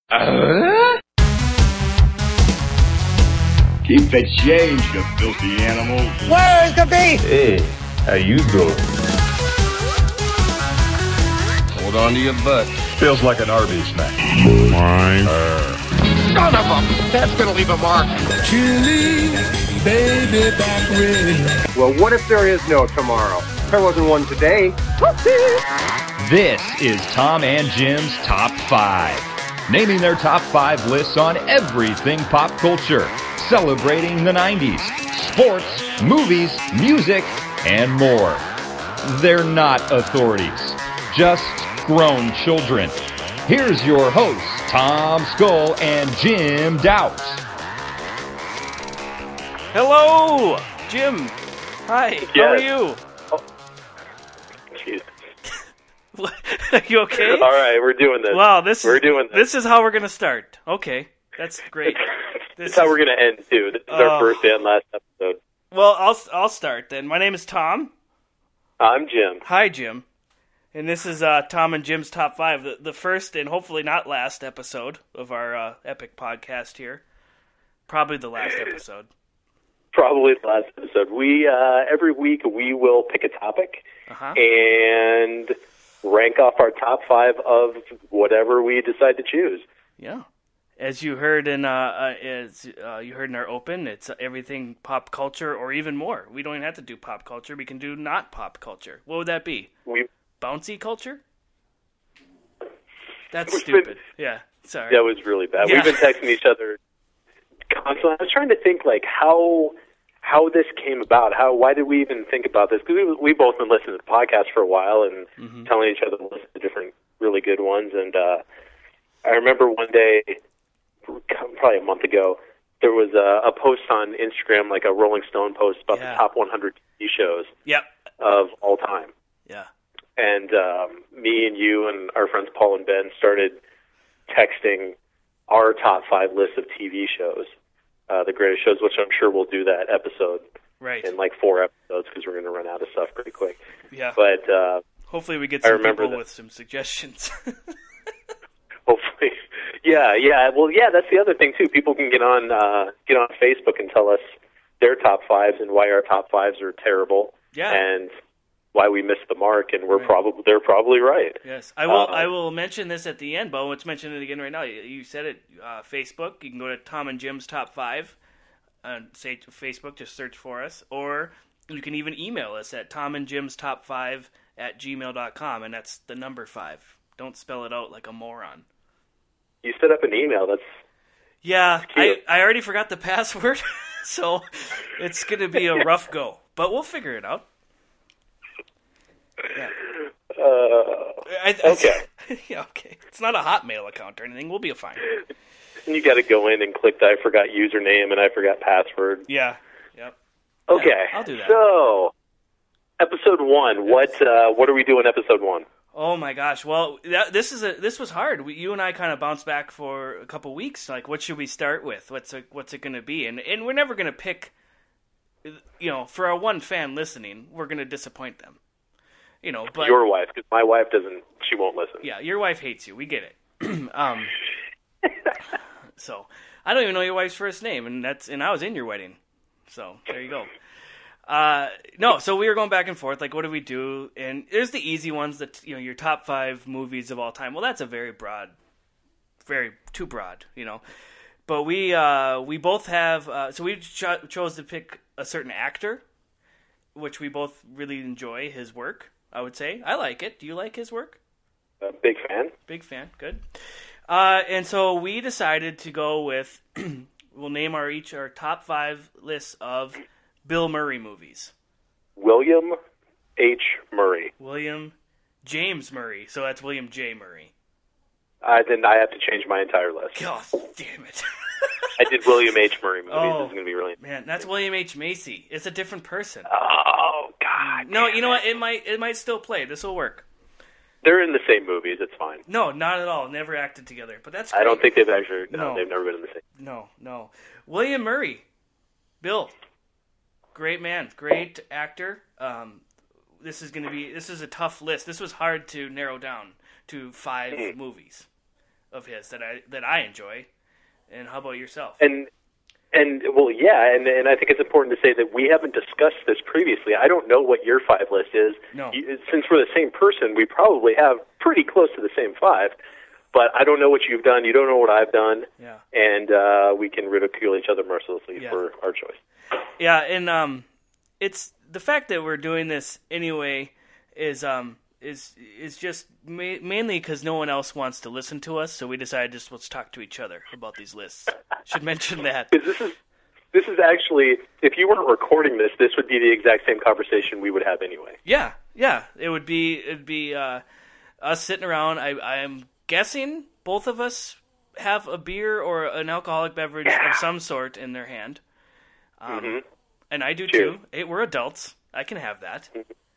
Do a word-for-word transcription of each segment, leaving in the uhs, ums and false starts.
Uh? Keep the change, you filthy animal. Where's the beef? Hey, how you doing? Hold on to your butt. Feels like an Arby's snack. Fine. Uh. Son of a... That's gonna leave a mark. Chili, baby back red. Well, what if there is no tomorrow? There wasn't one today. This is Tom and Jim's Top five. Naming their top five lists on everything pop culture. Celebrating the nineties. Sports, movies, music, and more. They're not authorities. Just grown children. Here's your hosts, Tom Skull and Jim Doubt. Hello, Jim. Hi, Yes. how are you? Oh. Jesus. Are you okay? All right, we're doing this. Wow, this we're is, doing this. This is how we're going to start. Okay, that's great. This is how we're going to end, too. This is Oh. our first and last episode. Well, I'll I'll start then. My name is Tom. I'm Jim. Hi, Jim. And this is uh, Tom and Jim's Top five, the, the first and hopefully not last episode of our uh, epic podcast here. Probably the last episode. Probably the last episode. We uh, every week we will pick a topic Uh-huh. and rank off our top five of whatever we decide to choose. Yeah. As you heard in uh, uh, as uh, you heard in our open, it's everything pop culture or even more. We don't even have to do pop culture. We can do not pop culture. What would that be? We Bouncy culture? That's We've stupid. been- Yeah, sorry. that was really bad. Yeah. We've been texting each other constantly. I was trying to think like how how this came about. How why did we even think about this? Because we we both been listening to the podcast for a while and Mm-hmm. telling each other to listen to different really good ones. And uh, I remember one day, probably a month ago, there was a, a post on Instagram, like a Rolling Stone post about Yeah. the top one hundred T V shows Yep. of all time. Yeah. And um, me and you and our friends Paul and Ben started texting our top five lists of T V shows, uh, the greatest shows, which I'm sure we'll do that episode Right. in like four episodes because we're going to run out of stuff pretty quick. Yeah. But uh, Hopefully we get I some remember people that. with some suggestions. hopefully, yeah, yeah. Well, yeah, that's the other thing too. People can get on uh, get on Facebook and tell us their top fives and why our top fives are terrible. Yeah. And why we missed the mark, and we're Right. probably they're probably right. Yes, I will. Uh, I will mention this at the end, but let's mention it again right now. You, you said it. Uh, Facebook. You can go to Tom and Jim's Top Five, and say to Facebook. Just search for us, or you can even email us at Tom and Jim's Top Five at gmail dot com, and that's the number five. Don't spell it out like a moron. You set up an email. That's Yeah, I, cute. I already forgot the password, so it's gonna be a rough go, but we'll figure it out. Yeah. uh, I, I, Okay. yeah, okay. It's not a Hotmail account or anything. We'll be fine. you got to go in and click the I forgot username and I forgot password. Yeah. Yep. Okay, Yeah, I'll do that. So, episode one. What uh, what are we doing? Episode one. Oh my gosh. Well, that, this is a this was hard. We, you and I kind of bounced back for a couple weeks. Like, what should we start with? What's it, what's it going to be? And and we're never going to pick. You know, for our one fan listening, we're going to disappoint them. You know, but Your wife, because my wife doesn't. She won't listen. yeah, your wife hates you. We get it. um. So I don't even know your wife's first name, and that's and I was in your wedding. So there you go. Uh, no, so we were going back and forth, like, what do we do? And there's the easy ones, that you know, your top five movies of all time. Well, that's a very broad, very too broad, you know. But we uh, we both have, uh, so we cho- chose to pick a certain actor, which we both really enjoy his work. I would say I like it. Do you like his work? Uh, big fan. Big fan. Good. Uh, and so we decided to go with. We'll name our each our top five lists of Bill Murray movies. William H. Murray. William James Murray. So that's William J. Murray. Uh, then I have to change my entire list. God damn it. I did William H. Murray movies. Oh. This is going to be really. Man, that's William H. Macy. It's a different person. Oh God. No, damn you know it. what? It might it might still play. This will work. They're in the same movies. It's fine. No, not at all. Never acted together. But that's great. I don't think they've actually. No, No. they've never been in the same. No, no. William Murray. Bill. Great man. Great actor. Um, this is going to be, this is a tough list. This was hard to narrow down to five Mm. movies. of his that I that I enjoy. And how about yourself? And and well, yeah, and and I think it's important to say that we haven't discussed this previously. I don't know what your five list is. No. You, since we're the same person, we probably have pretty close to the same five. But I don't know what you've done. You don't know what I've done. Yeah. And uh, we can ridicule each other mercilessly yeah. for our choice. Yeah, and um, it's the fact that we're doing this anyway is um is is just ma- mainly because no one else wants to listen to us, so we decided just let's talk to each other about these lists. Should mention that. This is this is actually, if you weren't recording this, this would be the exact same conversation we would have anyway. Yeah, yeah, it would be it'd be uh, us sitting around. I I am guessing both of us have a beer or an alcoholic beverage of some sort in their hand. Um, mm-hmm. And I do Cheers. too. Hey, we're adults. I can have that.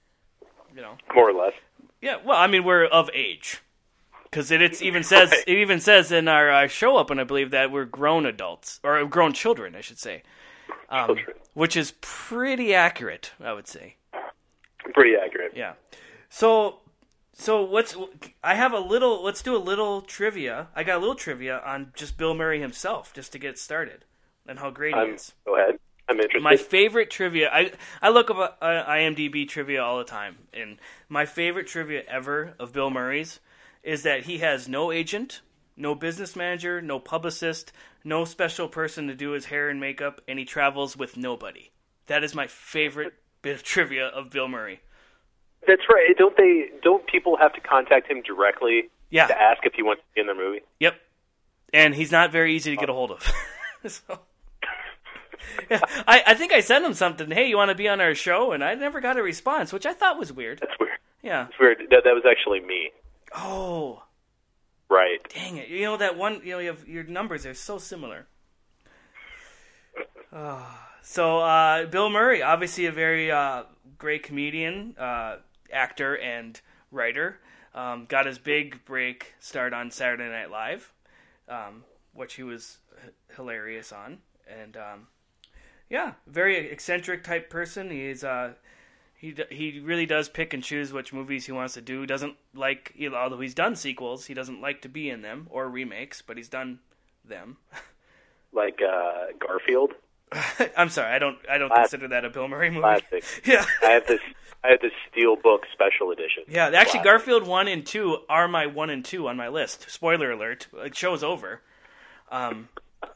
You know, more or less. Yeah. Well, I mean, we're of age because it it's even says right. it even says in our uh, show up, and I believe that we're grown adults or grown children, I should say, um, children. Which is pretty accurate, I would say. Pretty accurate. Yeah. So. So what's I have a little. Let's do a little trivia. I got a little trivia on just Bill Murray himself, just to get started, and how great I'm, he is. Go ahead. I'm interested. My favorite trivia. I I look up uh, IMDb trivia all the time, and my favorite trivia ever of Bill Murray's is that he has no agent, no business manager, no publicist, no special person to do his hair and makeup, and he travels with nobody. That is my favorite bit of trivia of Bill Murray. That's right. Don't they? Don't people have to contact him directly Yeah. to ask if he wants to be in their movie? Yep. And he's not very easy to get a hold of. so, yeah, I, I think I sent him something. Hey, you want to be on our show? And I never got a response, which I thought was weird. That's weird. Yeah. It's weird. That, that was actually me. Oh. Right. Dang it. You know that one, you know, you have, your numbers are so similar. Oh. So, uh, Bill Murray, obviously a very uh, great comedian, uh, actor, and writer. Um, got his big break start on Saturday Night Live, um, which he was h- hilarious on. And, um, yeah, very eccentric type person. He's uh, he he really does pick and choose which movies he wants to do. Doesn't like, you know, although he's done sequels, he doesn't like to be in them or remakes, but he's done them. Like uh, Garfield. I'm sorry, I don't I don't Classic. consider that a Bill Murray movie. Classic. Yeah. I have this. I have this Steelbook special edition. Yeah, actually, Classic. Garfield one and two are my one and two on my list. Spoiler alert: it show's over. Um,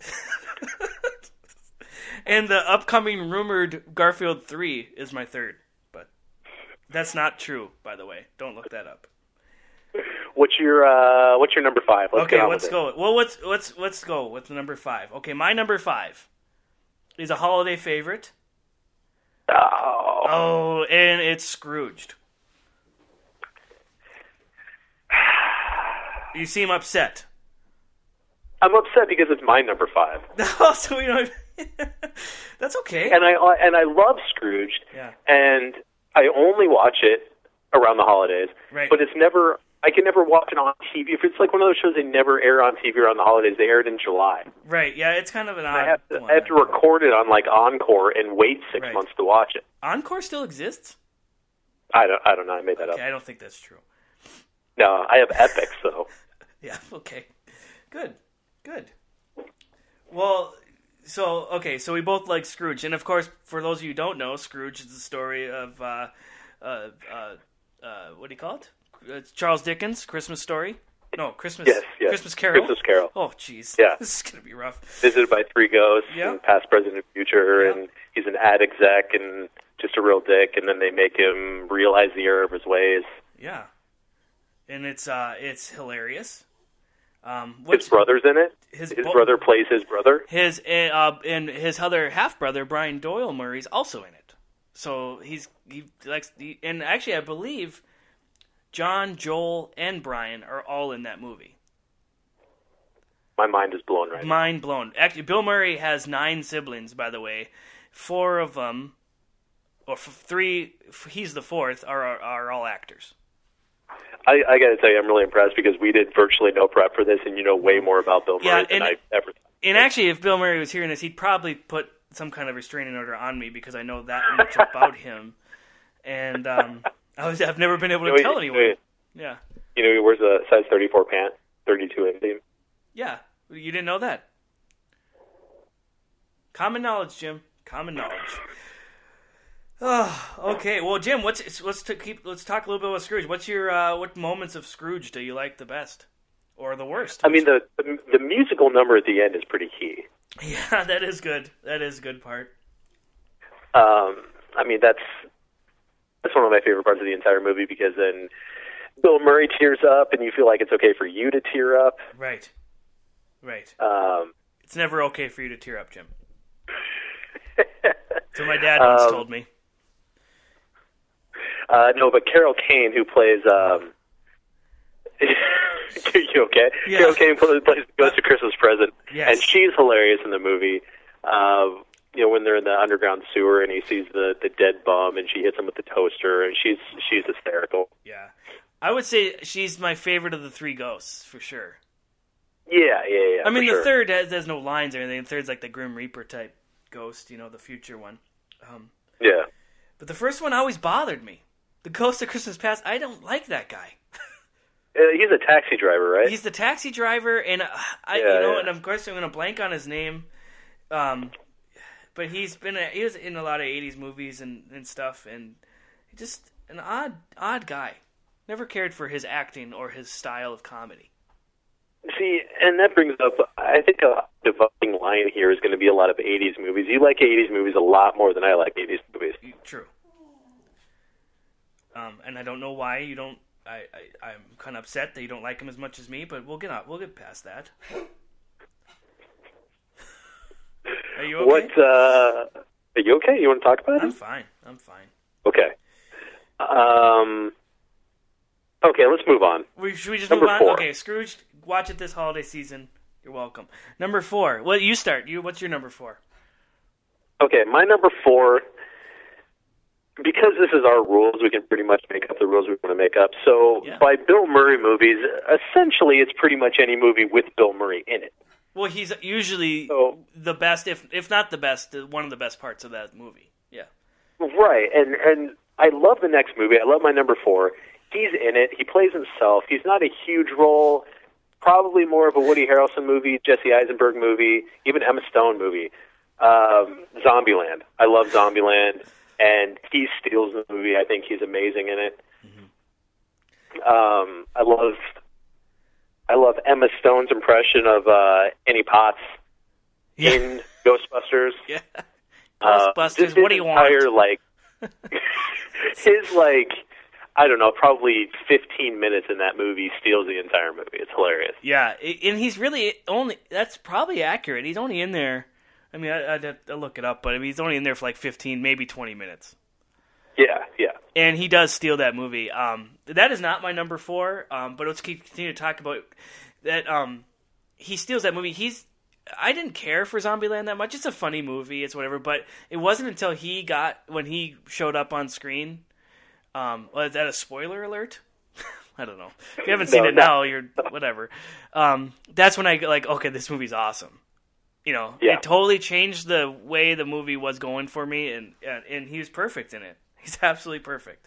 and the upcoming rumored Garfield three is my third, but that's not true, by the way. Don't look that up. What's your uh, What's your number five? Let's okay, get on let's with go. It. Well, let's let's let's go with the number five. Okay, my number five is a holiday favorite. Oh. Oh, and it's Scrooged. You seem upset. I'm upset because it's my number five. Oh, so you know, that's okay. And I and I love Scrooged. Yeah. And I only watch it around the holidays. Right. But it's never. I can never watch it on T V. If it's like one of those shows they never air on T V around the holidays, they air it in July. Right, yeah, it's kind of an odd I have to, one. I have to record it on like Encore and wait six Right. months to watch it. Encore still exists? I don't. I don't know. I made that Okay, up. I don't think that's true. No, I have Epix though. Yeah, okay. Good, good. Well, so, okay, so we both like Scrooge. And, of course, for those of you who don't know, Scrooge is the story of, uh, uh, uh, uh, what do you call it? It's Charles Dickens' Christmas Story? No, Christmas Yes, yes. Christmas Carol? Christmas Carol. Oh, jeez. Yeah. This is going to be rough. Visited by three ghosts, Yeah. and past, present, and future, Yeah. and he's an ad exec and just a real dick, and then they make him realize the error of his ways. Yeah. And it's, uh, it's hilarious. Um, His what's, brother's in it. His His bo- brother plays his brother. His uh, and his other half brother Brian Doyle Murray's also in it. So he's he likes he, and actually I believe John, Joel, and Brian are all in that movie. My mind is blown right now. Mind blown. Actually, Bill Murray has nine siblings, by the way. Four of them, or f- three, f- he's the fourth, are are, are all actors. I, I got to tell you, I'm really impressed because we did virtually no prep for this, and you know way more about Bill Yeah, Murray than and- I've ever. And actually, if Bill Murray was hearing this, he'd probably put some kind of restraining order on me because I know that much about him. And um, I was, I've never been able to You know, tell he- anyone. Yeah. You know, he wears a size thirty-four pant. thirty-two A theme. Yeah, you didn't know that. Common knowledge, Jim. Common knowledge. Oh, okay. Well, Jim, what's let's to keep let's talk a little bit about Scrooge. What's your uh, what moments of Scrooge do you like the best, or the worst? I mean, the, the the musical number at the end is pretty key. Yeah, that is good. That is a good part. Um, I mean, that's that's one of my favorite parts of the entire movie because then Bill Murray tears up, and you feel like it's okay for you to tear up. Right. Right. Um, it's never okay for you to tear up, Jim. That's what my dad once um, told me. Uh, no, but Carol Kane, who plays... Um, you okay? Yeah. Carol Kane plays, plays Goes to Christmas Present, Yes. and she's hilarious in the movie. Uh, you know, when they're in the underground sewer and he sees the, the dead bum and she hits him with the toaster, and she's she's hysterical. Yeah. I would say she's my favorite of the three ghosts, for sure. Yeah, yeah, yeah. I mean, for the sure. third has, has no lines or anything. The third's like the Grim Reaper type ghost, you know, the future one. Um, Yeah. but the first one always bothered me. The Ghost of Christmas Past, I don't like that guy. Uh, he's a taxi driver, right? He's the taxi driver, and uh, I, Yeah, you know, yeah. and of course I'm going to blank on his name. Um, but he's been a, he was in a lot of eighties movies and, and stuff, and just an odd odd guy. Never cared for his acting or his style of comedy. See, and that brings up, I think a dividing line here is going to be a lot of eighties movies. You like eighties movies a lot more than I like eighties movies. True. Um, and I don't know why you don't. I, I I'm kind of upset that you don't like him as much as me, but we'll get out. We'll get past that. Are you okay? What, uh, are you okay? You want to talk about I'm it? fine. I'm fine. Okay. Um, okay, let's move on. We, should we just Number move on? four. Okay, Scrooge, watch it this holiday season. You're welcome. Number four. Well, you start. You. What's your number four? Okay, my number four, because this is our rules, we can pretty much make up the rules we want to make up. So Yeah. by Bill Murray movies, essentially it's pretty much any movie with Bill Murray in it. Well, he's usually So- the best, if if not the best, one of the best parts of that movie. Yeah. Right, and and I love the next movie. I love my number four. He's in it. He plays himself. He's not a huge role. Probably more of a Woody Harrelson movie, Jesse Eisenberg movie, even Emma Stone movie. Um, Zombieland. I love Zombieland, and he steals the movie. I think he's amazing in it. Mm-hmm. Um, I love, I love Emma Stone's impression of uh, Annie Potts Yeah. in Ghostbusters. Yeah. Uh, Ghostbusters. just What do his you want? entire, like, his like, I don't know, probably fifteen minutes in that movie steals the entire movie. It's hilarious. Yeah, i- and he's really only. That's probably accurate. He's only in there. I mean, I, I'd have to look it up, but I mean, he's only in there for like fifteen, maybe twenty minutes. Yeah, yeah. And he does steal that movie. Um, that is not my number four. Um, but let's keep continue to talk about that. Um, he steals that movie. He's. I didn't care for Zombieland that much. It's a funny movie. It's whatever. But it wasn't until he got when he showed up on screen. Um, well, is that a spoiler alert? I don't know. If you haven't seen No, it no. now, you're whatever. Um, that's when I go like, okay, this movie's awesome. You know, Yeah. it totally changed the way the movie was going for me, and and, and he was perfect in it. He's absolutely perfect.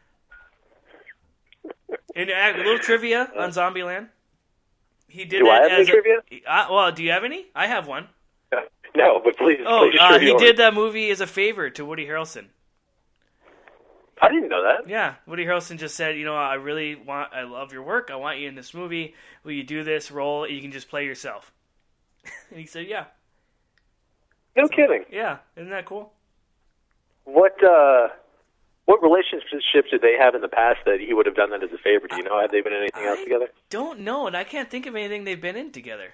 And uh, a little trivia on Zombieland. He did Do I that have any as a- trivia? Uh, well, do you have any? I have one. No, but please, Oh, please uh, share he yours. did that movie as a favor to Woody Harrelson. I didn't know that. Yeah, Woody Harrelson just said, you know, I really want, I love your work. I want you in this movie. Will you do this role? You can just play yourself. And he said, yeah. No kidding. Yeah, isn't that cool? What uh, what relationships did they have in the past that he would have done that as a favor? Do you know? Have they been in anything else I together? don't know, and I can't think of anything they've been in together.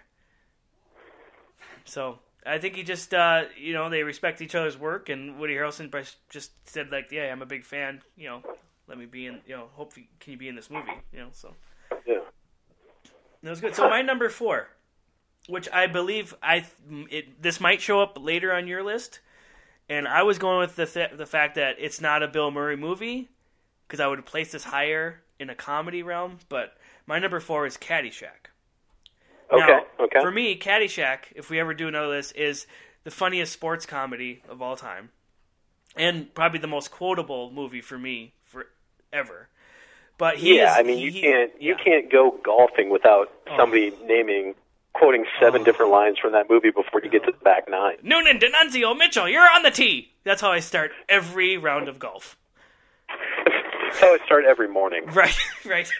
So I think he just, uh, you know, they respect each other's work, and Woody Harrelson just said, like, yeah, I'm a big fan. You know, let me be in. You know, hopefully, can you be in this movie? You know, so Yeah. that was good. So my number four, which I believe I it, this might show up later on your list, and I was going with the th- the fact that it's not a Bill Murray movie because I would place this higher in a comedy realm. But my number four is Caddyshack. Okay. Now, okay. for me, Caddyshack, if we ever do another list, is the funniest sports comedy of all time, and probably the most quotable movie for me forever. But he yeah, is, I mean, he, you can't you yeah. can't go golfing without somebody oh. naming, quoting seven oh. different lines from that movie before you get to the back nine. Noonan, D'Annunzio, Mitchell, you're on the tee. That's how I start every round of golf. That's how I start every morning. Right, right.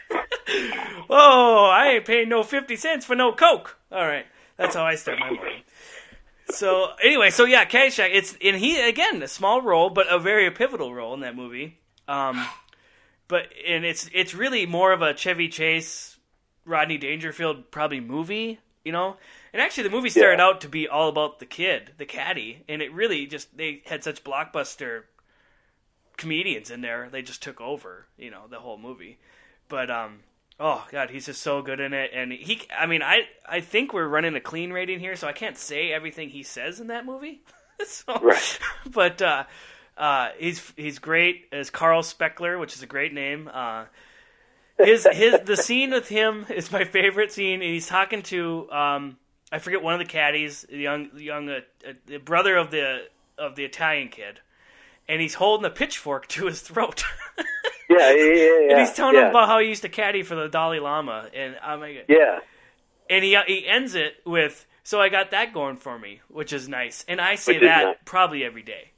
Oh, I ain't paying no fifty cents for no Coke. All right, that's how I start my morning. So anyway, so yeah, Caddyshack. It's and he again a small role, but a very pivotal role in that movie. Um, but and it's it's really more of a Chevy Chase, Rodney Dangerfield probably movie, you know. And actually, the movie started yeah. out to be all about the kid, the caddy, and it really just they had such blockbuster comedians in there. They just took over, you know, the whole movie. But um. Oh God, he's just so good in it, and he. I mean, I I think we're running a clean rating here, so I can't say everything he says in that movie. so, right. But uh, uh, he's he's great as Carl Speckler, which is a great name. Uh, his his the scene with him is my favorite scene, and he's talking to um, I forget one of the caddies, the young young uh, uh, the brother of the of the Italian kid, and he's holding a pitchfork to his throat. Yeah, yeah, yeah, yeah. And he's telling yeah. him about how he used to caddy for the Dalai Lama, and oh my God. Yeah. And he he ends it with, "So I got that going for me," which is nice, and I say Which is that nice. probably every day.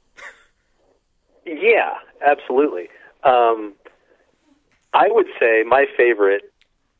Yeah, absolutely. Um, I would say my favorite,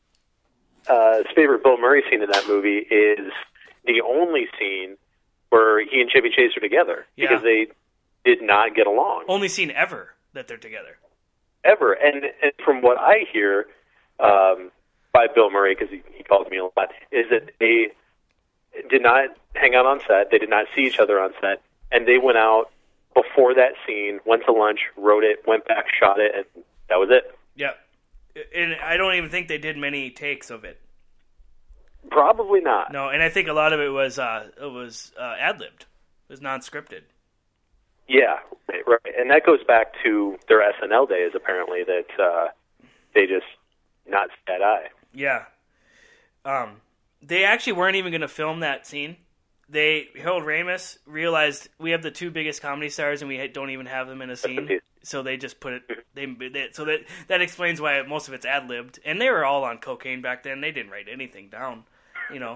uh, favorite Bill Murray scene in that movie is the only scene where he and Chevy Chase are together Yeah. because they did not get along. Only scene ever that they're together. Ever. And, and from what I hear um, by Bill Murray, because he, he calls me a lot, is that they did not hang out on set. They did not see each other on set. And they went out before that scene, went to lunch, wrote it, went back, shot it, and that was it. Yeah. And I don't even think they did many takes of it. Probably not. No, and I think a lot of it was uh, it was uh, ad-libbed. It was non-scripted. Yeah, right, right. And that goes back to their S N L days, apparently, that uh, they just not see that eye. Yeah. Um, they actually weren't even going to film that scene. They Harold Ramis realized we have the two biggest comedy stars and we don't even have them in a scene, so they just put it. They, they so that that explains why most of it's ad libbed. And they were all on cocaine back then. They didn't write anything down, you know.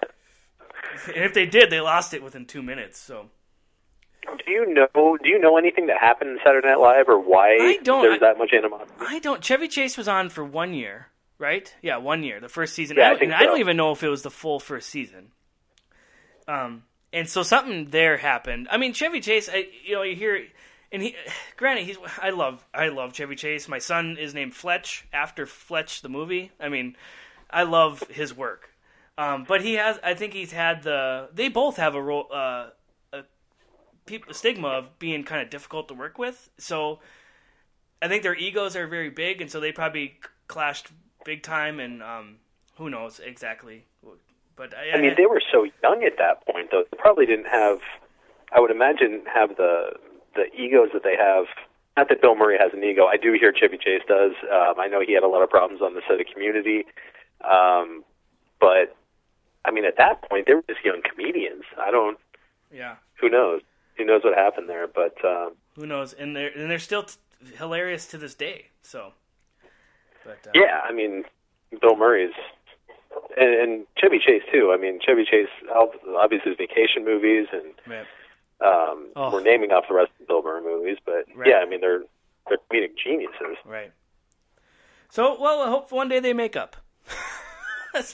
And if they did, they lost it within two minutes. So. Do you know? Do you know anything that happened in Saturday Night Live, or why I don't, there's I, that much animosity? I don't. Chevy Chase was on for one year, right? Yeah, one year, the first season. Yeah, I, I don't, think and so. I don't even know if it was the full first season. Um, and so something there happened. I mean, Chevy Chase. I, you know, you hear, and he, granted, he's. I love, I love Chevy Chase. My son is named Fletch after Fletch the movie. I mean, I love his work. Um, but he has. I think he's had the. They both have a role. Uh, People, stigma of being kind of difficult to work with. So I think their egos are very big, and so they probably clashed big time, and um, who knows exactly. But I, I mean, I, they were so young at that point, though. They probably didn't have, I would imagine, have the the egos that they have. Not that Bill Murray has an ego. I do hear Chevy Chase does. Um, I know he had a lot of problems on the set of Community. Um, but, I mean, at that point, they were just young comedians. I don't... Yeah. Who knows? Who knows what happened there, but... Um, Who knows? And they're, and they're still t- hilarious to this day, so... But, uh, yeah, I mean, Bill Murray's... And, and Chevy Chase, too. I mean, Chevy Chase, obviously, his vacation movies, and right. um, oh. we're naming off the rest of the Bill Murray movies, but, right. yeah, I mean, they're, they're comedic geniuses. Right. So, well, I hope one day they make up. so.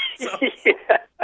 yeah.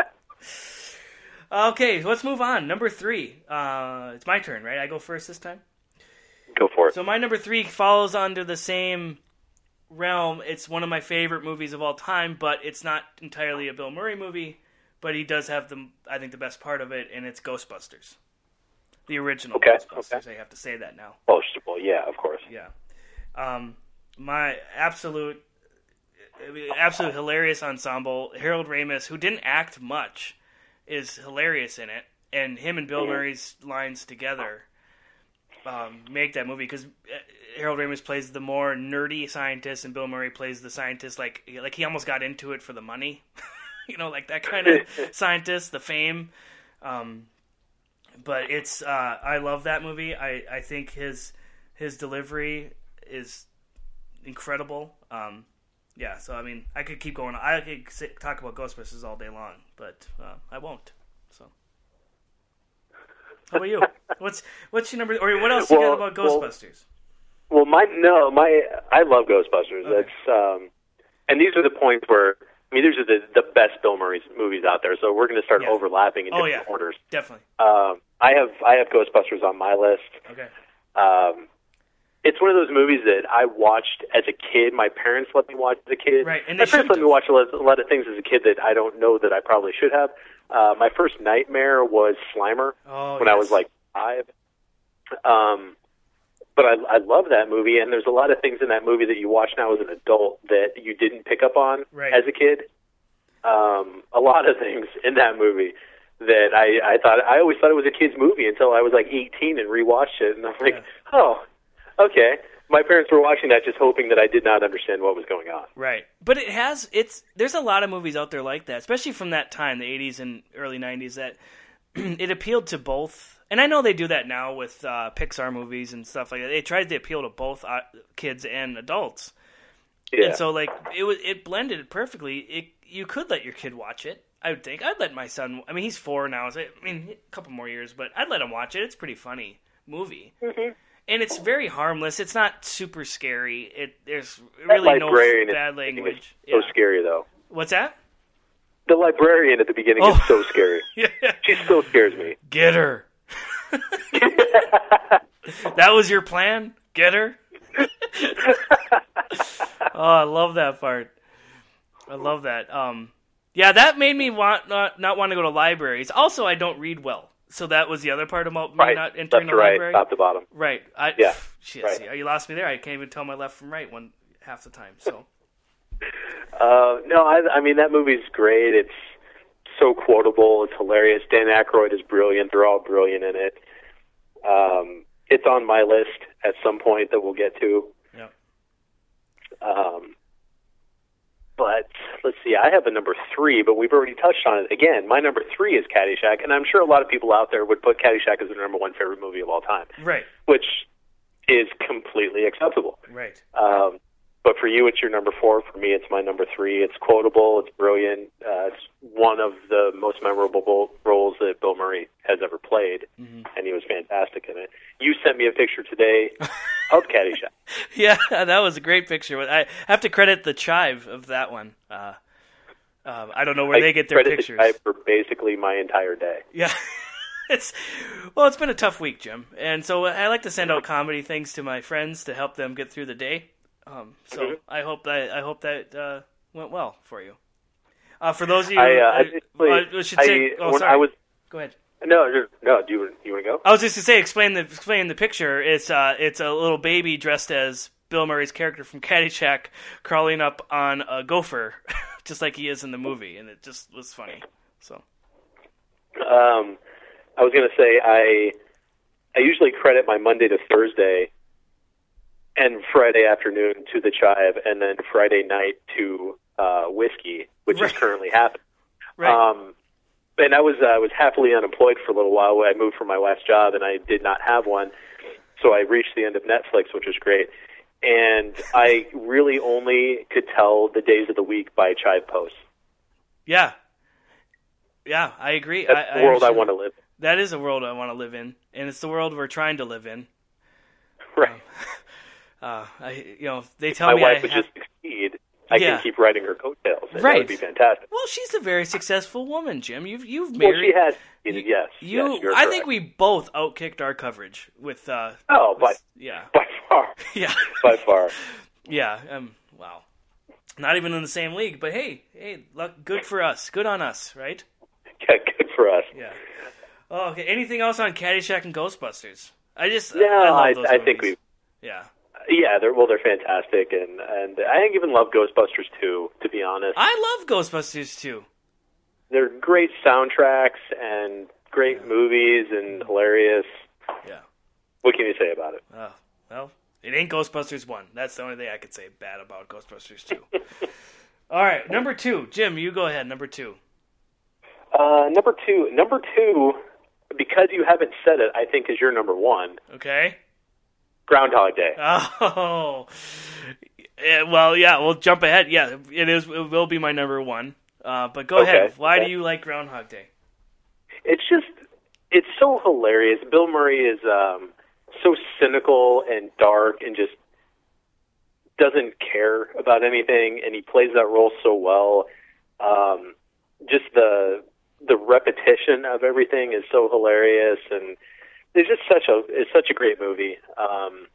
Okay, let's move on. Number three. Uh, it's my turn, right? I go first this time? Go for it. So my number three follows under the same realm. It's one of my favorite movies of all time, but it's not entirely a Bill Murray movie, but he does have, the I think, the best part of it, and it's Ghostbusters. The original okay, Ghostbusters. okay. I have to say that now. Well, yeah, of course. Yeah. Um, my absolute, absolute hilarious ensemble, Harold Ramis, who didn't act much, is hilarious in it, and him and Bill Murray's lines together um, make that movie, because Harold Ramis plays the more nerdy scientist, and Bill Murray plays the scientist like like he almost got into it for the money, you know, like that kind of scientist, the fame. Um, but it's uh, I love that movie. I, I think his his delivery is incredible. Um, yeah, so I mean, I could keep going. I could sit, talk about Ghostbusters all day long, but uh, I won't. So, how about you? What's what's your number? Or what else well, you got about Ghostbusters? Well, well, my no, my I love Ghostbusters. Okay. It's um, and these are the points where I mean, these are the the best Bill Murray movies out there. So we're going to start Yeah. overlapping in Oh, different yeah. orders. Definitely. Um, I have I have Ghostbusters on my list. Okay. Um, it's one of those movies that I watched as a kid. My parents let me watch as a kid. Right, and my they parents let shouldn't me watch a lot, a lot of things as a kid that I don't know that I probably should have. Uh, my first nightmare was Slimer Oh, when I yes. was like five. Um, but I, I love that movie, and there's a lot of things in that movie that you watch now as an adult that you didn't pick up on Right. as a kid. Um, a lot of things in that movie that I, I thought I always thought it was a kid's movie until I was like eighteen and rewatched it, and I'm like, Yeah. oh, okay. My parents were watching that just hoping that I did not understand what was going on. Right. But it has, it's, there's a lot of movies out there like that, especially from that time, the eighties and early nineties, that it appealed to both. And I know they do that now with uh, Pixar movies and stuff like that. It tries to appeal to both uh, kids and adults. Yeah. And so, like, it was, it blended it perfectly. It, you could let your kid watch it, I would think. I'd let my son, I mean, he's four now, so, I mean, a couple more years, but I'd let him watch it. It's a pretty funny movie. Mm-hmm. And it's very harmless. It's not super scary. It There's really no librarian at bad the beginning language. is so Yeah. scary, though. What's that? The librarian at the beginning Oh. is so scary. Yeah. She still scares me. Get her. That was your plan? Get her? Oh, I love that part. I love that. Um, yeah, that made me want not, not want to go to libraries. Also, I don't read well. So that was the other part about me Right. not entering Left the to right, library. top to bottom. Right. I, Yeah, Shit, right. see, you lost me there. I can't even tell my left from right one half the time. So Uh, no, I, I mean, that movie's great. It's so quotable. It's hilarious. Dan Aykroyd is brilliant. They're all brilliant in it. Um, it's on my list at some point that we'll get to. yeah. Um, but let's see, I have a number three, but we've already touched on it. Again, my number three is Caddyshack, and I'm sure a lot of people out there would put Caddyshack as their number one favorite movie of all time, Right. which is completely acceptable. Right. Um, but for you, it's your number four. For me, it's my number three. It's quotable. It's brilliant. Uh, it's one of the most memorable roles that Bill Murray has ever played, Mm-hmm. and he was fantastic in it. You sent me a picture today of Caddyshack. Yeah, that was a great picture. I have to credit the Chive of that one. Uh, uh, I don't know where I they get their credit pictures. the guy for basically my entire day. Yeah. It's well, it's been a tough week, Jim, and so I like to send out comedy things to my friends to help them get through the day. Um, so Mhm. I hope that I hope that uh, went well for you. Uh, for those of you, I, uh, I, uh, basically- I should say, I, oh, when sorry. I was Go ahead. no, no, no. Do you you want to go? I was just to say, explain the explain the picture. It's uh, it's a little baby dressed as Bill Murray's character from Caddyshack, crawling up on a gopher, just like he is in the movie, and it just was funny. So. Um, I was going to say I I usually credit my Monday to Thursday and Friday afternoon to the Chive, and then Friday night to uh, whiskey, which Right. is currently happening. Right. Um, and I was uh, I was happily unemployed for a little while. I moved from my last job, and I did not have one, so I reached the end of Netflix, which was great. And I really only could tell the days of the week by Chive posts. Yeah. Yeah, I agree. That's I, the world I, understand. want to live in. That is a world I want to live in, and it's the world we're trying to live in. Right. Uh, I, you know, they tell My me wife I would have, just succeed. I Yeah. can keep riding her coattails. And Right. That would be fantastic. well, she's a very successful woman, Jim. You've you've Well, married. she has. Yes. You, yes, you're I think correct. we both outkicked our coverage with. Uh, Oh, by, with- yeah, by far. yeah, By far. yeah. Um, wow. Not even in the same league, but hey, hey, luck, good for us. Good on us, right? Yeah, good for us. Yeah. Oh, okay. Anything else on Caddyshack and Ghostbusters? I just No, I, love I, those I think we. movies. Yeah. Yeah, they're well, they're fantastic, and and I even love Ghostbusters too. To be honest, I love Ghostbusters too. they're great soundtracks and great Yeah. movies and hilarious. Yeah. What can you say about it? Oh, well, it ain't Ghostbusters one. That's the only thing I could say bad about Ghostbusters two. All right, number two. Jim, you go ahead. Number two. Uh, number two, number two, because you haven't said it, I think is your number one. Okay. Groundhog Day. Oh, Uh, well, yeah, we'll jump ahead. Yeah, it is. It will be my number one. Uh, but go Okay, ahead. Why okay. do you like Groundhog Day? It's just, it's so hilarious. Bill Murray is um, so cynical and dark and just doesn't care about anything, and he plays that role so well. Um, just the the repetition of everything is so hilarious, and it's just such a it's such a great movie. Um,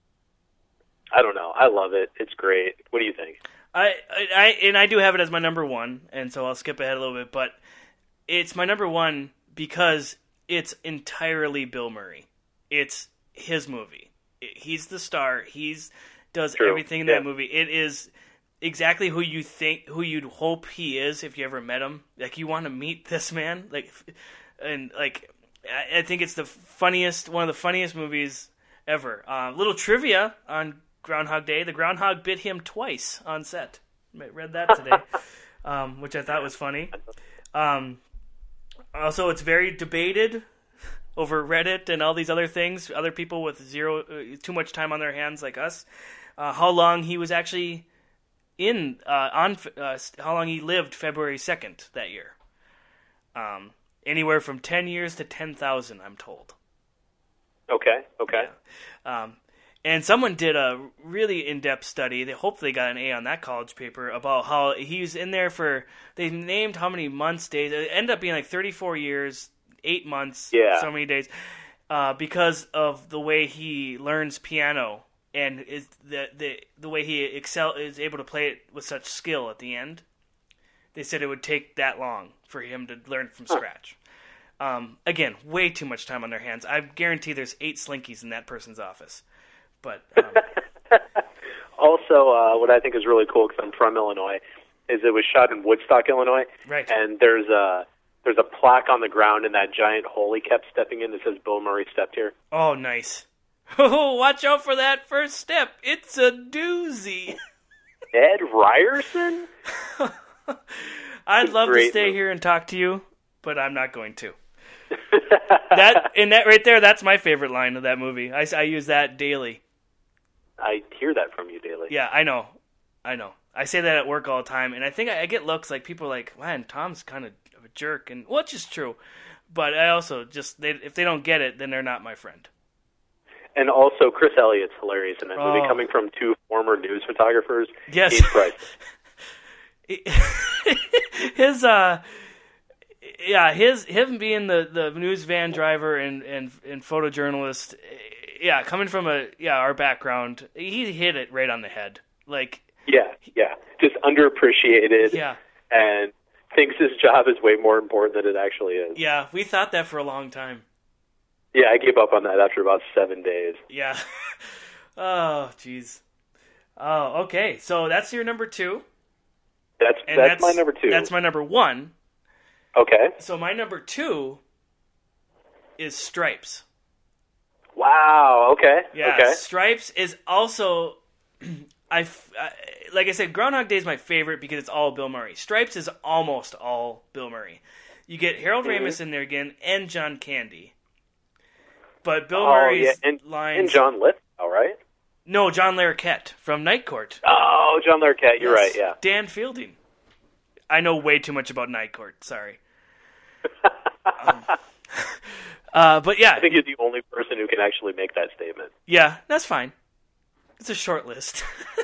I don't know. I love it. It's great. What do you think? I, I, I and I do have it as my number one, and so I'll skip ahead a little bit, but it's my number one because it's entirely Bill Murray. It's his movie. He's the star. He's does True. everything in Yeah. that movie. It is exactly who you think, who you'd hope he is if you ever met him. Like, you want to meet this man, like, and like, I, I think it's the funniest, one of the funniest movies ever. Uh, little trivia on Groundhog Day: the groundhog bit him twice on set. I read that today, um, which I thought was funny. Um, also, it's very debated over Reddit and all these other things. Other people with zero, uh, too much time on their hands, like us, uh, how long he was actually in uh, on, uh, how long he lived February second that year. Um, anywhere from ten years to ten thousand, I'm told. Okay, okay. Yeah. Um, and someone did a really in-depth study. They hopefully got an A on that college paper about how he was in there for. They named how many months, days. It ended up being like thirty-four years, eight months, Yeah. so many days, uh, because of the way he learns piano and is the the the way he excel is able to play it with such skill at the end. They said it would take that long for him to learn from scratch. Um, again, way too much time on their hands. I guarantee there's eight Slinkies in that person's office. But um, also, uh, what I think is really cool, because I'm from Illinois, is it was shot in Woodstock, Illinois. Right. And there's a there's a plaque on the ground in that giant hole he kept stepping in that says Bill Murray stepped here. Oh, nice. Oh, watch out for that first step. It's a doozy. Ed Ryerson? I'd love to Great stay movie. here and talk to you, but I'm not going to. That and that right there, that's my favorite line of that movie. I, I use that daily. I hear that from you daily. Yeah, I know. I know. I say that at work all the time, and I think I, I get looks like people are like, man, Tom's kind of a jerk, and which is true. But I also just, they, if they don't get it, then they're not my friend. And also, Chris Elliott's hilarious in that movie, Oh. coming from two former news photographers. Yes. He's priceless. his uh yeah his him being the the news van driver and and and photojournalist, yeah, coming from a yeah our background, he hit it right on the head. Like, Yeah, yeah. Just underappreciated. yeah And thinks his job is way more important than it actually is. yeah we thought that for a long time. Yeah, I gave up on that after about seven days. Yeah. Oh jeez. Oh, okay, so that's your number two. That's And that's, my number two. That's my number one. Okay. So my number two is Stripes. Wow. Okay. Yeah, Okay. Stripes is also, I, f- I- like I said, Groundhog Day is my favorite because it's all Bill Murray. Stripes is almost all Bill Murray. You get Harold Mhm. Ramis in there again and John Candy. But Bill Oh, Murray's yeah. and, lines... and John Lithgow, right? No, John Larroquette from Night Court. Oh, John Larroquette. You're Yes, right. Yeah. Dan Fielding. I know way too much about Night Court. Sorry. um, uh, but yeah, I think you're the only person who can actually make that statement. yeah, that's fine. It's a short list.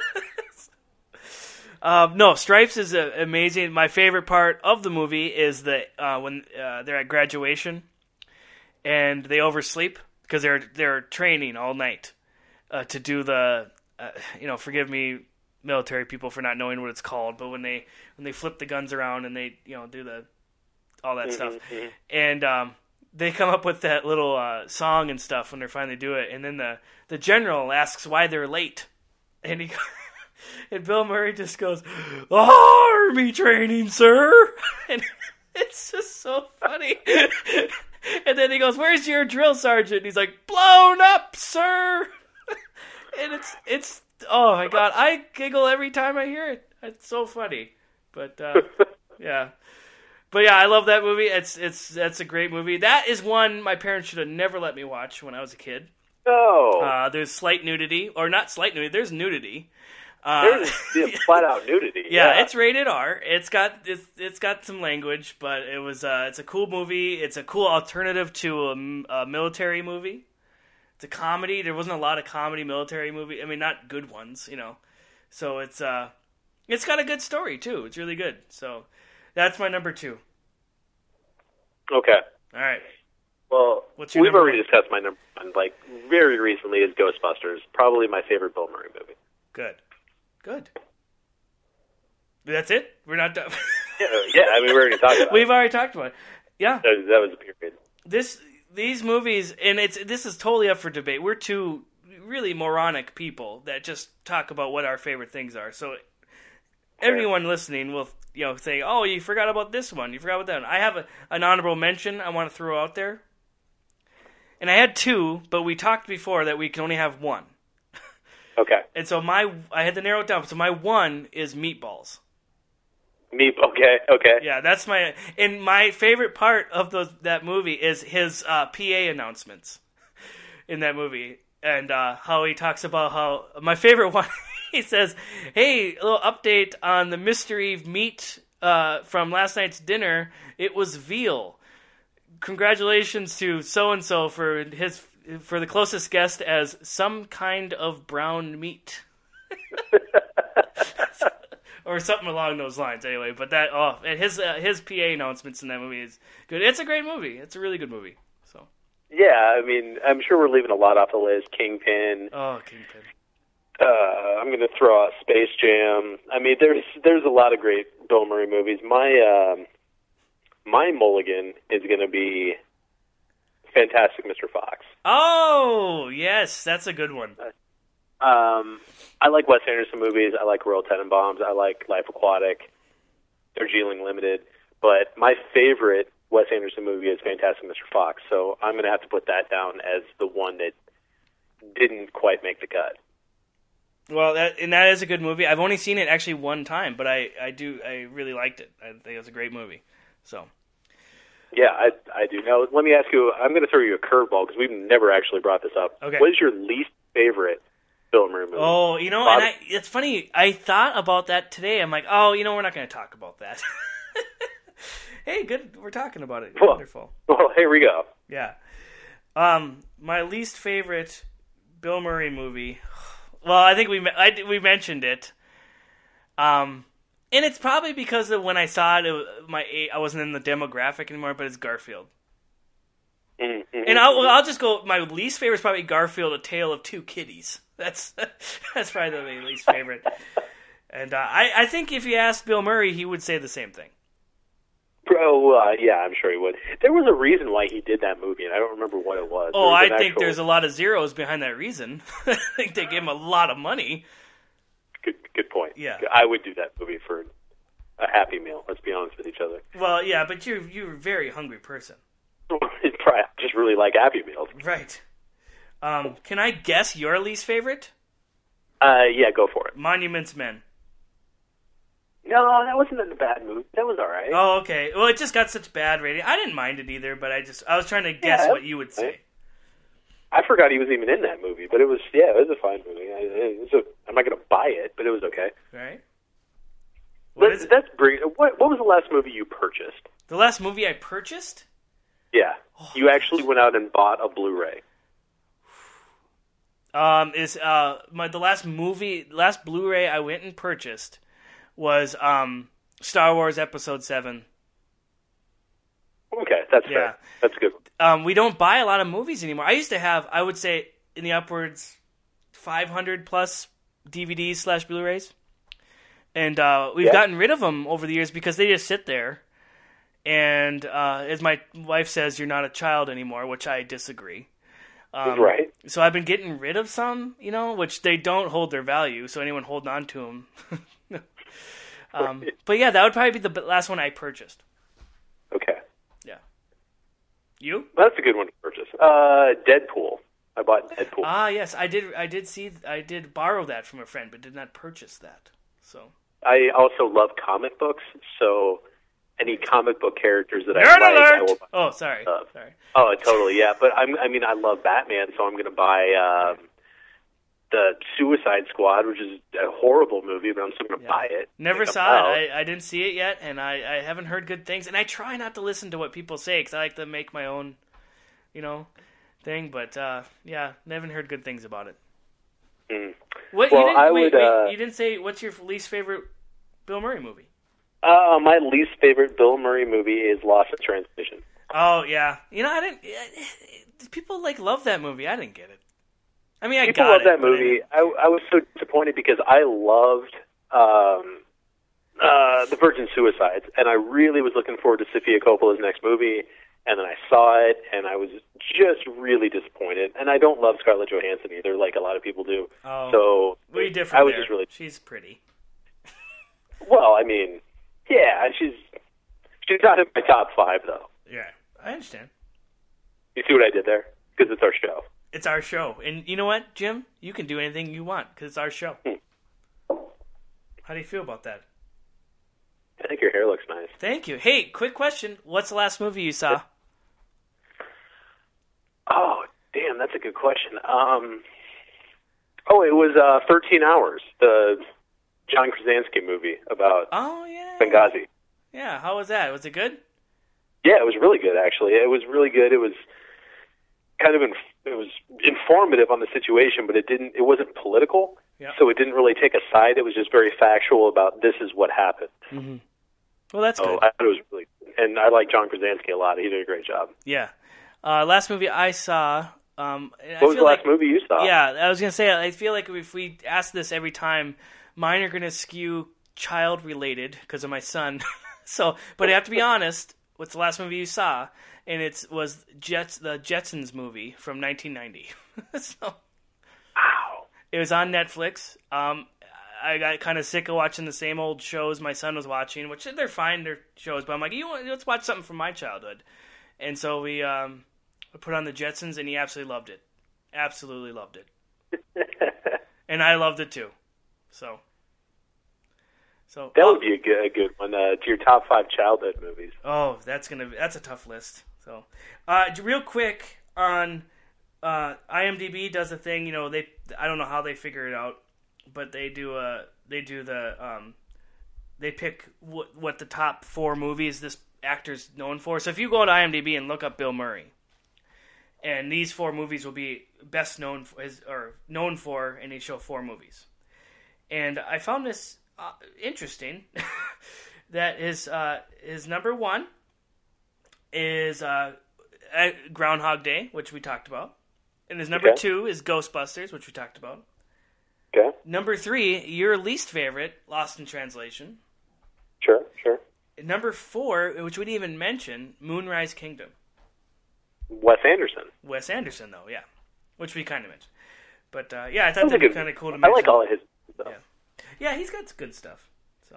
um, no, Stripes is uh, amazing. My favorite part of the movie is that uh, when uh, they're at graduation and they oversleep because they're they're training all night uh, to do the uh, you know, forgive me, military people, for not knowing what it's called, but when they when they flip the guns around and they, you know, do the all that stuff, Mhm. and um, they come up with that little uh, song and stuff when they finally do it, and then the the general asks why they're late, and he and Bill Murray just goes, "Army training, sir," and it's just so funny. And then he goes, "Where's your drill sergeant?" And he's like, "Blown up, sir." And it's it's oh my god, I giggle every time I hear it. It's so funny. But uh, yeah, but yeah, I love that movie. It's it's that's a great movie. That is one my parents should have never let me watch when I was a kid. No. Uh, there's slight nudity, or not slight nudity. There's nudity. Uh, There's yeah, flat out nudity. Yeah, yeah, it's rated R. It's got it's, it's got some language, but it was uh, it's a cool movie. It's a cool alternative to a, a military movie. It's a comedy. There wasn't a lot of comedy military movie. I mean, not good ones, you know. So it's uh, it's got a good story too. It's really good. So that's my number two. Okay. All right. Well, What's your we've number already one? discussed my number one. Like very recently is Ghostbusters. Probably my favorite Bill Murray movie. Good. Good. That's it? We're not done. Yeah, yeah. I mean, we already talked about We've it. already talked about it. Yeah. That, that was a period. This these movies, and it's this is totally up for debate. We're two really moronic people that just talk about what our favorite things are. So everyone listening will, you know, say, "Oh, you forgot about this one. You forgot about that one." I have a, an honorable mention I want to throw out there, and I had two, but we talked before that we can only have one. Okay. And so my I had to narrow it down. So my one is Meatballs. Meep. Okay. Okay. Yeah, that's my and my favorite part of those that movie is his uh, P A announcements in that movie, and uh, how he talks about how my favorite one. He says, "Hey, a little update on the mystery meat uh, from last night's dinner. It was veal. Congratulations to so and so for his for the closest guest as some kind of brown meat." Or something along those lines, anyway. But that, oh, and his uh, his P A announcements in that movie is good. It's a great movie. It's a really good movie. So. Yeah, I mean, I'm sure we're leaving a lot off the list. Kingpin. Oh, Kingpin. Uh, I'm going to throw out Space Jam. I mean, there's there's a lot of great Bill Murray movies. My um, my mulligan is going to be Fantastic Mister Fox. Oh, yes, that's a good one. Um, I like Wes Anderson movies. I like Royal Tenenbaums. I like Life Aquatic, Darjeeling Limited. But my favorite Wes Anderson movie is Fantastic Mister Fox. So I'm going to have to put that down as the one that didn't quite make the cut. Well, that, and that is a good movie. I've only seen it actually one time, but I, I do I really liked it. I think it was a great movie. So. Yeah, I I do. Now, let me ask you, I'm going to throw you a curveball because we've never actually brought this up. Okay. What is your least favorite Bill Murray movie? Oh, you know, and I, it's funny. I thought about that today. I'm like, oh, you know, we're not going to talk about that. Hey, good. We're talking about it. Well, Wonderful. Well, here we go. Yeah. Um, my least favorite Bill Murray movie. Well, I think we I, we mentioned it. Um, and it's probably because of when I saw it, it was, my I wasn't in the demographic anymore. But it's Garfield. Mm-hmm. And I'll, I'll just go. My least favorite is probably Garfield: A Tale of Two Kitties. That's that's probably the least favorite. And uh, I, I think if you asked Bill Murray, he would say the same thing. Oh, uh, yeah, I'm sure he would. There was a reason why he did that movie, and I don't remember what it was. Oh, was I an think actual... there's a lot of zeros behind that reason. I think they gave him a lot of money. Good, good point. Yeah. I would do that movie for a Happy Meal. Let's be honest with each other. Well, yeah, but you're you're a very hungry person. I just really like Happy Meals. Right. Um, can I guess your least favorite? Uh, yeah, go for it. Monuments Men. No, that wasn't a bad movie. That was all right. Oh, okay. Well, it just got such bad rating. I didn't mind it either, but I just I was trying to guess Yeah, what you would say. I forgot he was even in that movie, but it was yeah, it was a fine movie. I, it was a, I'm not going to buy it, but it was okay. Right. What Let's, is it? that's bring. What, what was the last movie you purchased? The last movie I purchased? Yeah, Oh, you actually went out and bought a Blu-ray. Um, is uh my the last movie, last Blu-ray I went and purchased was um Star Wars Episode Seven. Okay, that's Yeah. fair. That's a good. Um, we don't buy a lot of movies anymore. I used to have, I would say, in the upwards five hundred plus D V Ds slash Blu-rays, and uh, we've Yeah. gotten rid of them over the years because they just sit there. And uh, as my wife says, you're not a child anymore, which I disagree. Um, Right. So I've been getting rid of some, you know, which they don't hold their value. So anyone holding on to them. um, but yeah, that would probably be the last one I purchased. Okay. Yeah. You? That's a good one to purchase. Uh, Deadpool. I bought Deadpool. Ah, yes, I did. I did see. I did borrow that from a friend, but did not purchase that. So. I also love comic books, so any comic book characters that I Nerd like, alert! I will buy. Oh, sorry. Uh, sorry. Oh, totally, yeah. But I'm, I mean, I love Batman, so I'm going to buy um, the Suicide Squad, which is a horrible movie, but I'm still going to Yeah. buy it. Never Check saw out. it. I, I didn't see it yet, and I, I haven't heard good things. And I try not to listen to what people say because I like to make my own, you know, thing. But uh, yeah, haven't heard good things about it. Mm. What Well, you didn't, I wait, would, wait, uh, you didn't say what's your least favorite Bill Murray movie? Uh, my least favorite Bill Murray movie is Lost in Translation. Oh yeah, you know I didn't. People like love that movie. I didn't get it. I mean, I People got love it, that but I movie. didn't- I, I was so disappointed because I loved um, uh, The Virgin Suicides, and I really was looking forward to Sofia Coppola's next movie, and then I saw it, and I was just really disappointed. And I don't love Scarlett Johansson either, like a lot of people do. Oh, so we different I was there. just really She's pretty. well. I mean, yeah, she's she's not in my top five though. Yeah, I understand. You see what I did there? Because it's our show. It's our show, and you know what, Jim? You can do anything you want because it's our show. Hmm. How do you feel about that? I think your hair looks nice. Thank you. Hey, quick question: what's the last movie you saw? Oh, damn, that's a good question. Um, oh, it was uh, thirteen hours, the John Krasinski movie about Oh yeah, Benghazi. yeah. How was that? Was it good? Yeah, it was really good, actually. It was really good. It was kind of inf- it was informative on the situation, but it didn't. It wasn't political, Yeah. so it didn't really take a side. It was just very factual about this is what happened. Mm-hmm. Well, that's So good. I thought it was really, and I like John Krasinski a lot. He did a great job. Yeah. Uh, last movie I saw. Um, and I What was feel the last like, movie you saw? Yeah, I was gonna say. I feel like if we ask this every time, mine are gonna skew child related because of my son. So, but I have to be honest. What's the last movie you saw? And it was Jets, the Jetsons movie from nineteen ninety. So, Wow. it was on Netflix. Um, I got kind of sick of watching the same old shows my son was watching, which they're fine, they're shows, but I'm like, you want, let's watch something from my childhood. And so we um, put on the Jetsons, and he absolutely loved it. Absolutely loved it. And I loved it too. So, so That oh, would be a good, a good one. Uh, to your top five childhood movies. oh, that's gonna be, that's a tough list. So, uh, real quick on uh, IMDb does a thing. You know, they I don't know how they figure it out, but they do a they do the um, they pick what what the top four movies this actor's known for. So if you go to IMDb and look up Bill Murray, and these four movies will be best known for his, or known for, and they show four movies. And I found this uh, interesting that his uh, his number one is uh, Groundhog Day, which we talked about, and his number Okay. two is Ghostbusters, which we talked about. Okay. Number three, your least favorite, Lost in Translation. Sure, sure. Number four, which we didn't even mention, Moonrise Kingdom. Wes Anderson. Wes Anderson, though, yeah, which we kind of mentioned. But uh, yeah, I thought That was a that'd be good- kind of cool to I mention. like all of his stuff. Yeah. Yeah, he's got good stuff. So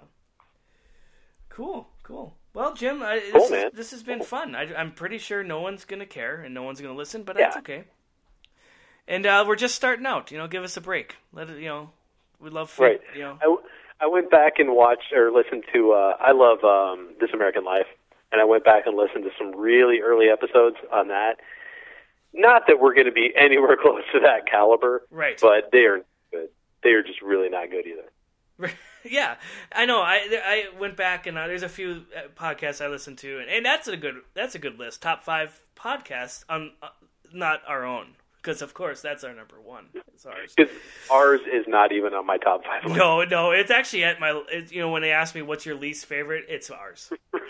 cool, cool. Well, Jim, I, this, Cool, is- man. this has been fun. I, I'm pretty sure no one's gonna care and no one's gonna listen, but Yeah. that's okay. And uh, we're just starting out. You know, give us a break. Let it. You know, we love. Food, Right. You know. I, w- I went back and watched or listened to. Uh, I love um, This American Life, and I went back and listened to some really early episodes on that. Not that we're going to be anywhere close to that caliber, Right. But they are good. They are just really not good either. Yeah, I know. I I went back and uh, there's a few uh, podcasts I listened to, and, and that's a good that's a good list. Top five podcasts on uh, not our own, because of course that's our number one. It's ours. Because ours is not even on my top five. list. No, no, it's actually at my. It, you know, when they ask me what's your least favorite, it's ours.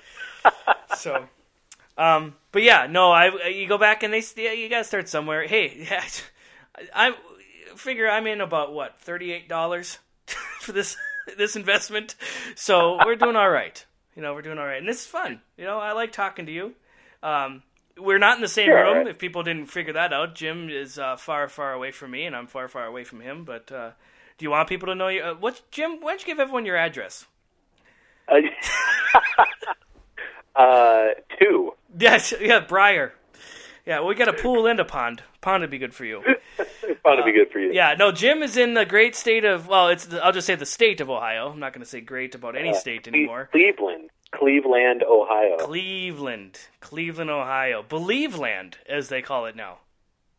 So, um, but yeah, no, I you go back and they yeah, you got to start somewhere. Hey, yeah, I, I figure I'm in about what thirty-eight dollars for this this investment, so we're doing all right. You know, we're doing all right, and this is fun. You know, I like talking to you. Um, we're not in the same Sure. room. If people didn't figure that out, Jim is uh, far, far away from me, and I'm far, far away from him. But uh, do you want people to know you? Uh, what, Jim? Why don't you give everyone your address? Uh, uh, two. Yes, yeah, Briar. Yeah, well, we got a pool and a pond. Pond would be good for you. Fun to be good for you. Yeah, no, Jim is in the great state of, well, it's the, I'll just say the state of Ohio. I'm not going to say great about any Uh, state Cle- anymore. Cleveland. Cleveland, Ohio. Cleveland. Cleveland, Ohio. Believeland, as they call it now.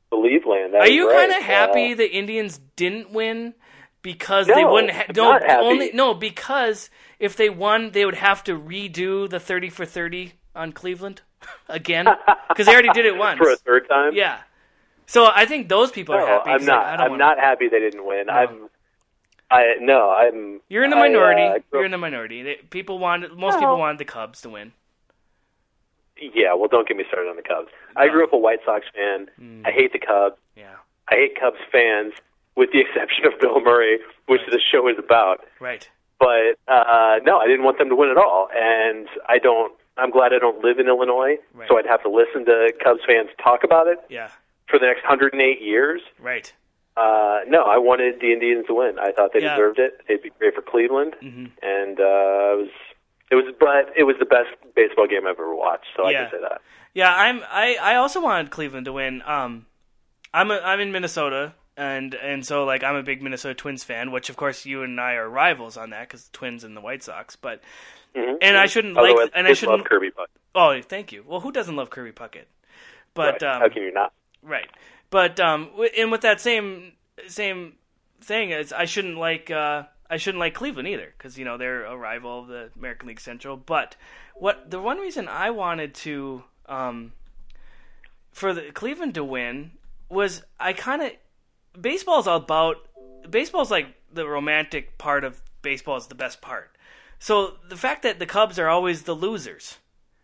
Cleveland. That Are is you right. kind of happy Uh, the Indians didn't win because No, they wouldn't? Ha- I'm no, not happy. only no because if they won, they would have to redo the thirty for thirty on Cleveland again because they already did it once for a third time? Yeah. So I think those people are No, happy. I'm 'cause not. I don't I'm wanna- not happy they didn't win. I'm. I no. I'm. You're in the I, minority. uh, You're in the minority. They, people wanted. Most No. people wanted the Cubs to win. Yeah. Well, don't get me started on the Cubs. I grew up a White Sox fan. Mm. I hate the Cubs. Yeah. I hate Cubs fans, with the exception of Bill Murray, which the show is about. Right. But uh, no, I didn't want them to win at all, and I don't. I'm glad I don't live in Illinois, Right. so I'd have to listen to Cubs fans talk about it Yeah. for the next one hundred eight years. Right. Uh, no, I wanted the Indians to win. I thought they Yeah. deserved it. It'd be great for Cleveland, Mm-hmm. and uh, it was. It was, but it was the best baseball game I've ever watched, so Yeah. I can say that. Yeah. I'm. I. I also wanted Cleveland to win. Um, I'm. A, I'm in Minnesota, and and so like I'm a big Minnesota Twins fan, which of course you and I are rivals on that because Twins and the White Sox. But Mm-hmm. and I shouldn't Although like. I And I did shouldn't. love Kirby Puckett. Oh, thank you. Well, who doesn't love Kirby Puckett? But Right. um, How can you not? Right. But um, w- and with that same same thing, is I shouldn't like uh, I shouldn't like Cleveland either because you know they're a rival of the American League Central. But what the one reason I wanted to um, for the Cleveland to win was I kind of baseball's all about baseball's like the romantic part of baseball is the best part. So the fact that the Cubs are always the losers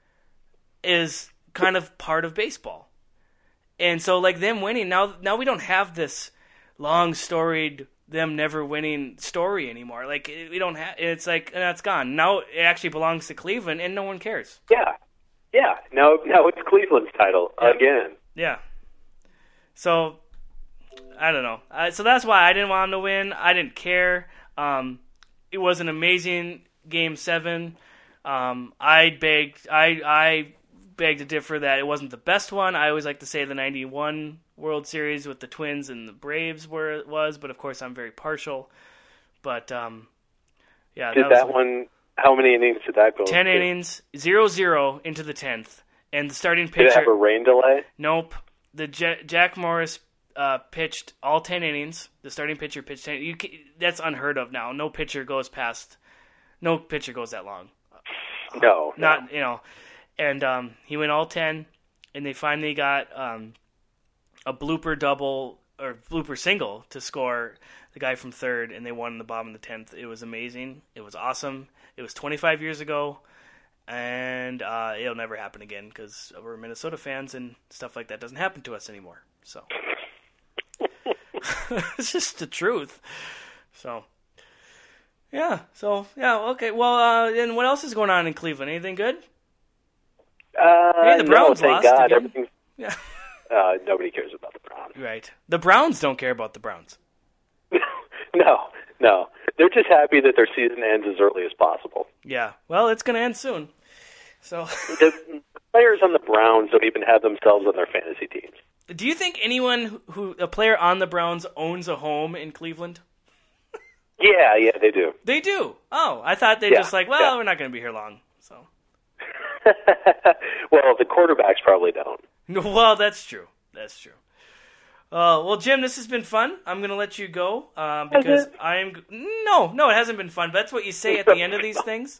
is kind of part of baseball. And so, like, them winning, now now we don't have this long storied them never winning story anymore. Like, we don't have, it's like, that's gone. Now it actually belongs to Cleveland, and no one cares. Yeah, yeah. Now, now it's Cleveland's title Yeah. again. Yeah. So, I don't know. Uh, so that's why I didn't want them to win. I didn't care. Um, it was an amazing Game seven. Um, I begged, I, I beg to differ that it wasn't the best one. I always like to say the ninety-one World Series with the Twins and the Braves were it was, but of course I'm very partial. But um, yeah, Did that, that was one? How many innings did that go? ten to? innings, zero zero into the tenth, and the starting Did it have a pitcher. rain delay? Nope, the J- Jack Morris uh, pitched all ten innings. The starting pitcher pitched ten. You ca- that's unheard of now. No pitcher goes past. No pitcher goes that long. No, Not no. you know, and um, he went all ten, and they finally got um, a blooper double or blooper single to score the guy from third, and they won in the bottom of the tenth. It was amazing. It was awesome. It was twenty-five years ago, and uh, it'll never happen again because we're Minnesota fans, and stuff like that doesn't happen to us anymore. So it's just the truth. So. Yeah, so, yeah, okay. Well, uh, and what else is going on in Cleveland? Anything good? Uh, Hey, the Browns no, thank lost God. again. Everything's, Yeah. uh, nobody cares about the Browns. Right. The Browns don't care about the Browns. No, no. They're just happy that their season ends as early as possible. Yeah. Well, it's going to end soon. So, The players on the Browns don't even have themselves on their fantasy teams. do you think anyone who, a player on the Browns owns a home in Cleveland? Yeah, yeah, they do. They do. Oh, I thought they Yeah, just like, well, yeah. we're not going to be here long. So, Well, the quarterbacks probably don't. well, that's true. That's true. Uh, well, Jim, this has been fun. I'm going to let you go um, because it? I am. No, no, it hasn't been fun. But that's what you say at the end of these things.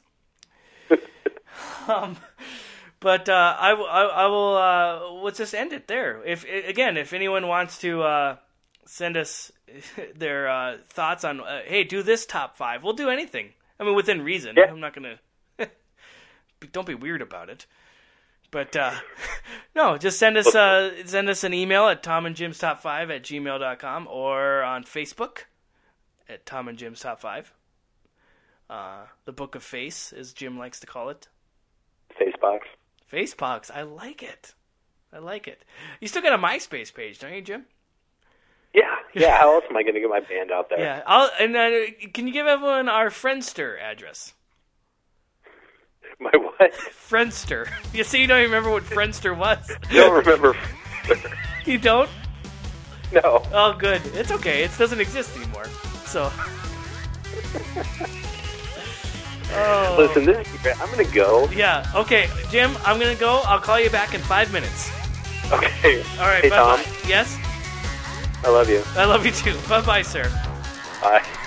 Um, but uh, I, will- I, I will. Uh, let's just end it there. If again, if anyone wants to uh, send us their uh, thoughts on, uh, hey, do this top five. We'll do anything. I mean, within reason. Yeah. I'm not gonna. Don't be weird about it. But uh, no, just send us uh, send us an email at tom and jim's top five at gmail dot com or on Facebook at Tom and Jim's Top Five. Uh, the Book of Face, as Jim likes to call it. Facebox. Facebox, I like it. I like it. You still got a MySpace page, don't you, Jim? Yeah, yeah. How else am I going to get my band out there? Yeah. I'll, and uh, can you give everyone our Friendster address? My what? Friendster. You see, you don't even remember what Friendster was. Don't remember. You don't? No. Oh, good. It's okay. It doesn't exist anymore. So. Oh. Listen, this is great. I'm going to go. Yeah. Okay, Jim, I'm going to go. I'll call you back in five minutes. Okay. All right. Hey, bye-bye. Tom. Yes? I love you. I love you too. Bye bye, sir. Bye.